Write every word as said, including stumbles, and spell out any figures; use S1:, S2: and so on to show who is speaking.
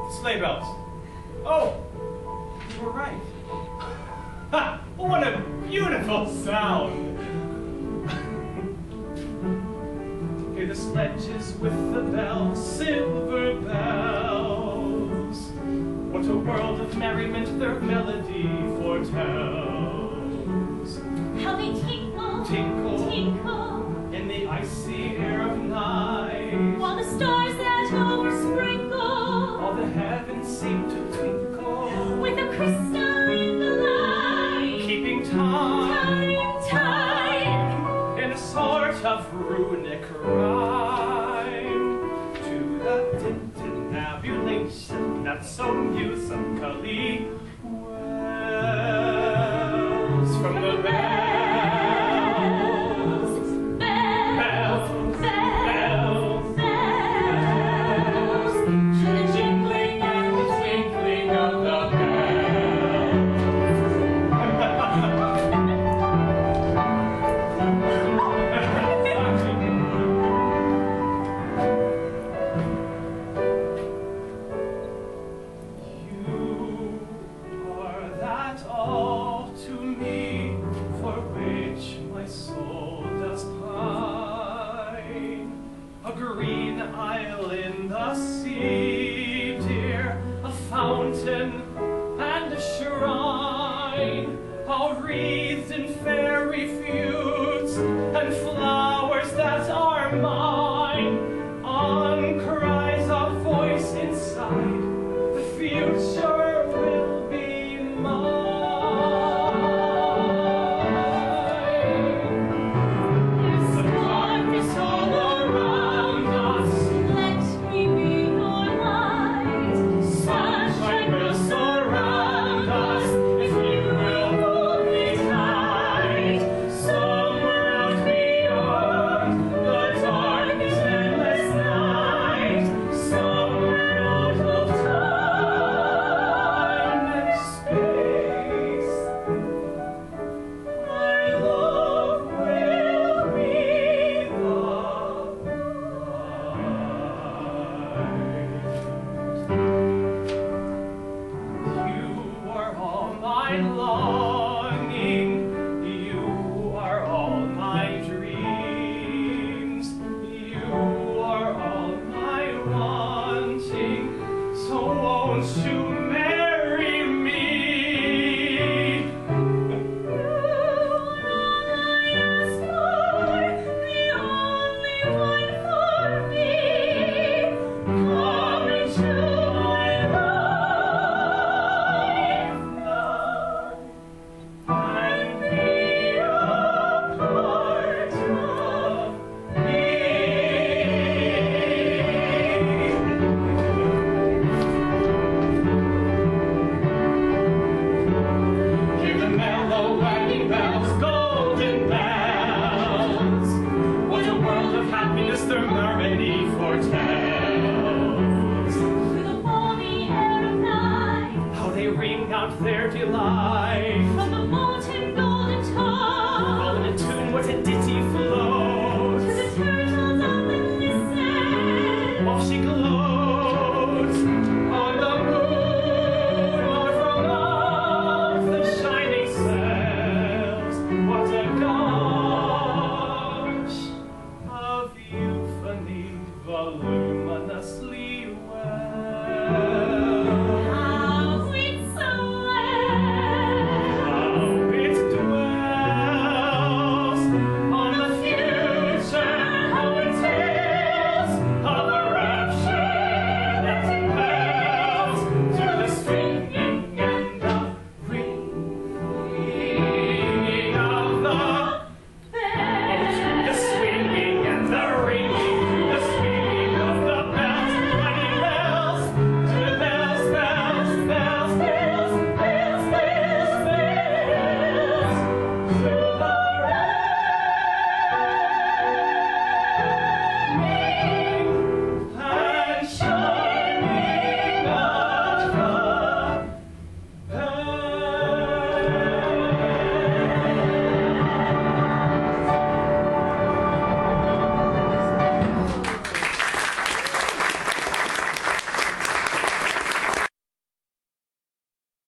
S1: Sleigh bells. Oh, you were right. Ha! What a beautiful sound. Okay, the sledges with the bells, silver bells. What a world of merriment their melody foretells.
S2: How they tinkle,
S1: Tinkle,
S2: tinkle,
S1: in the icy air of night.
S2: while the stars that oversprinkle
S1: All the heavens seem to twinkle,
S2: with a crystal in the light,
S1: keeping time,
S2: time, time,
S1: in a sort of runic rhyme to the tintinnabulation that so musically wells from the bells.
S2: bells, bells, bells, to the jingling and the twinkling of the
S1: You are that all to me for which my soul does pine. A green isle in the sea, dear, a fountain and a shrine, all wreathed in fairy fruits and flowers that are mine. On cries a voice inside, the future will be mine. The darkness all around us,
S2: let me be your light.
S1: sunshine will surround us if you will hold me tight. Somewhere out beyond the darkest endless night, somewhere out of time and space, my love will be the light. You are all my longing, you are all my dreams, you are all my wanting, so won't you marry me? And be a part of me. Hear the mellow winding bells, golden bells. What a world of happiness their melody foretells.
S2: Through the balmy air of night,
S1: How they ring out their delight.
S2: from the molten golden
S1: All
S2: tone,
S1: in a tune what a ditty flows,
S2: to the turtles up and listen,
S1: while she glows on the moon, or from off the shining sails. What a gush of euphony voluminously